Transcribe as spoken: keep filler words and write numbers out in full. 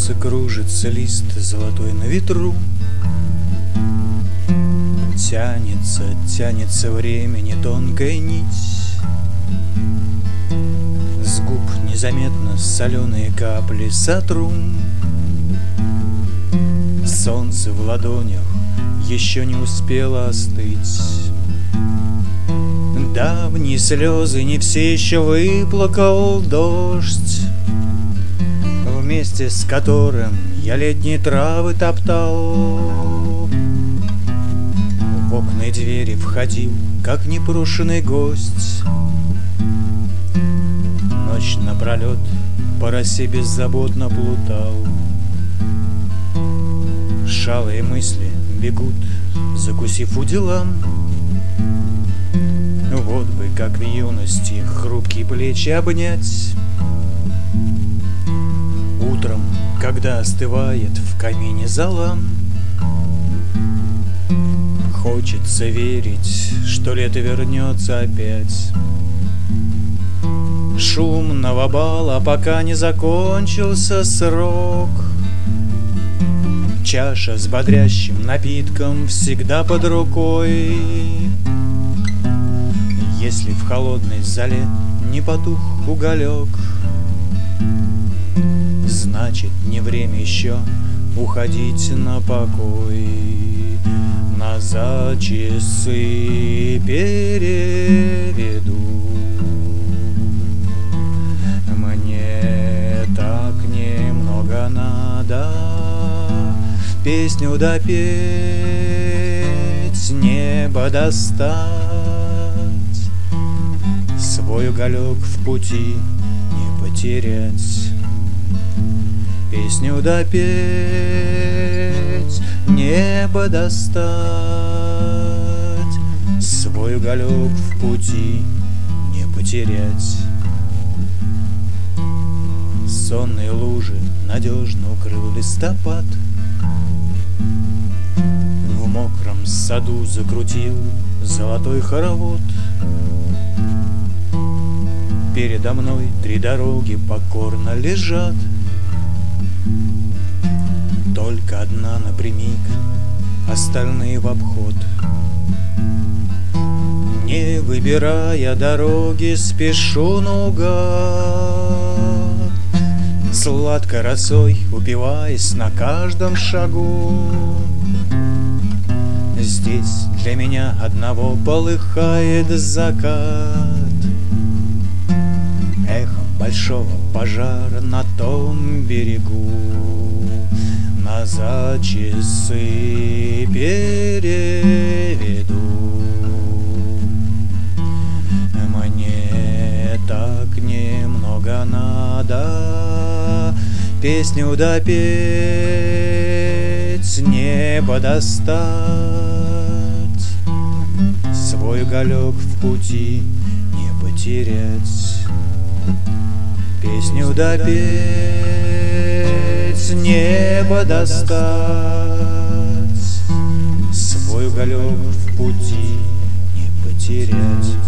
Кружится, кружится лист золотой на ветру. Тянется, тянется времени тонкая нить. С губ незаметно соленые капли сотру. Солнце в ладонях еще не успело остыть. Давние слезы не все еще выплакал дождь, вместе с которым я летние травы топтал. В окна и двери входил, как непрошеный гость. Ночь напролет по росе беззаботно плутал. Шалые мысли бегут, закусив у делам. Вот бы, как в юности, хрупкие плечи обнять. Утром, когда остывает в камине зола, хочется верить, что лето вернется опять. Шумного бала, пока не закончился срок. Чаша с бодрящим напитком всегда под рукой. Если в холодной зале не потух уголек, значит, не время еще уходить на покой. Назад часы переведу. Мне так немного надо песню допеть, небо достать, свой уголек в пути не потерять. Песню допеть, небо достать, свой уголек в пути не потерять. Сонные лужи надежно укрыл листопад. В мокром саду закрутил золотой хоровод. Передо мной три дороги покорно лежат. Только одна напрямик, остальные в обход. Не выбирая дороги, спешу наугад, сладко росой упиваясь на каждом шагу. Здесь для меня одного полыхает закат, эхом большого пожара на том берегу. Назад часы переведу. Мне так немного надо песню допеть, небо достать, свой уголек в пути не потерять. Песню допеть, небо достать, свой уголек в пути не потерять.